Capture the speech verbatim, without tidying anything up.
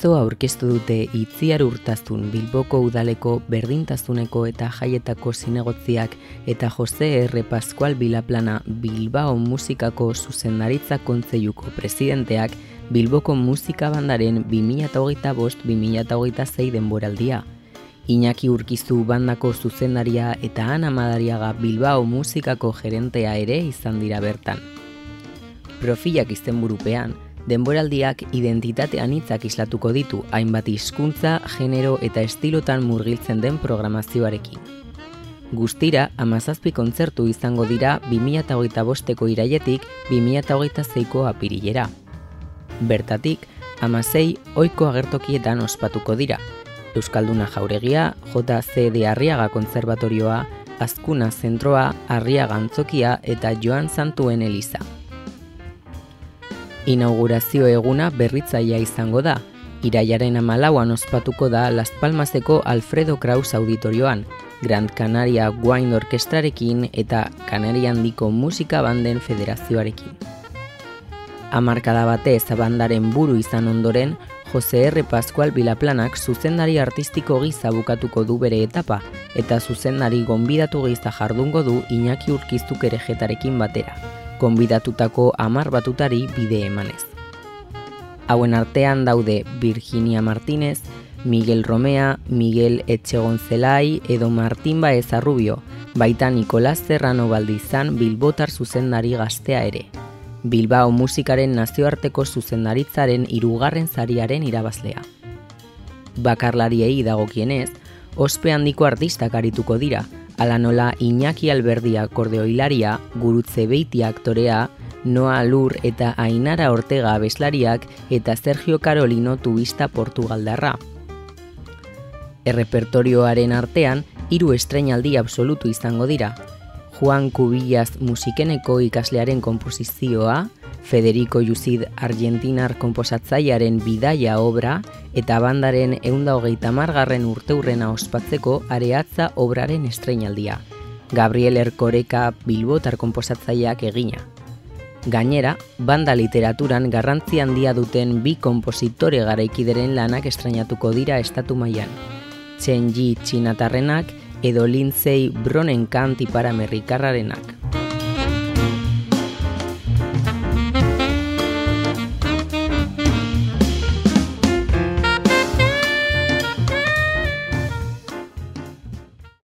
Atzo aurkeztu dute Itziar Urtazun Bilboko Udaleko Berdintasuneko eta Jaietako Zinegotziak eta Jose R. Pascual Bilaplana Bilbao Musikako Zuzendaritza Kontseiluko presidenteak Bilboko Musika Bandaren bi mila hogeita bost bi mila hogeita sei denboraldia. Iñaki Urkizu bandako zuzendaria eta Ana Madariaga Bilbao Musikako gerentea ere izan dira bertan. Profilak izenburupean, denboraldiak identitate anitzak islatuko ditu hainbat hizkuntza, genero eta estilotan murgiltzen den programazioarekin. Guztira, hamazazpi kontzertu izango dira bi mila hogeita bosteko irailetik bi mila hogeita seiko apirilera. Bertatik, hamasei ohiko agertokietan ospatuko dira. Euskalduna Jauregia, J C de Arriaga Kontserbatorioa, Azkuna Zentroa, Arriaga Antzokia eta Joan Santuen Eliza. Inaugurazio eguna berritzailea izango da. Irailaren hamalauan ospatuko da Las Palmaseko Alfredo Kraus auditorioan, Grand Canaria Wine Orkestrarekin eta Kanaria Handiko Musika Banden Federazioarekin. Hamarkada batez bandaren buru izan ondoren, Jose R. Pascual Bilaplanak zuzendari artistiko gisa bukatuko du bere etapa eta zuzendari gonbidatu gisa jardungo du Iñaki Urkizuk erejetarekin batera, gonbidatutako hamar batutari bide emanez. Hauen artean daude Virginia Martínez, Miguel Romea, Miguel Etxegonzelai edo Martin Baeza Rubio, baita Nicolás Serrano Baldizan Bilbotar zuzendari gaztea ere. Bilbao musikaren nazioarteko zuzendaritzaren hirugarren sariaren irabazlea. Bakarlariei dagokienez, ospe handiko artistak arituko dira, hala nola Iñaki Alberdi akordeoilaria, Gurutze Beiti aktorea, Noa Lur eta Ainara Ortega abeslariak eta Sergio Carolino tubista portugaldarra. Errepertorioaren artean, hiru estreinaldi absolutu izango dira. Juan Cubillas musikeneko ikaslearen konposizioa, Federico Yusid argentinar konposatzailearen bidaia obra eta bandaren ehun eta hogeita hamargarren urteurrena ospatzeko Areatza obraren estreinaldia. Gabriel Erkoreka bilbotar konposatzaileak egina. Gainera, banda literaturan garrantzi handia duten bi konpositore garaikideren lanak estreinatuko dira estatu mailan. Chen Yi txinatarrenak edo Lindsay Bronenkamp ipar-amerikarrarenak.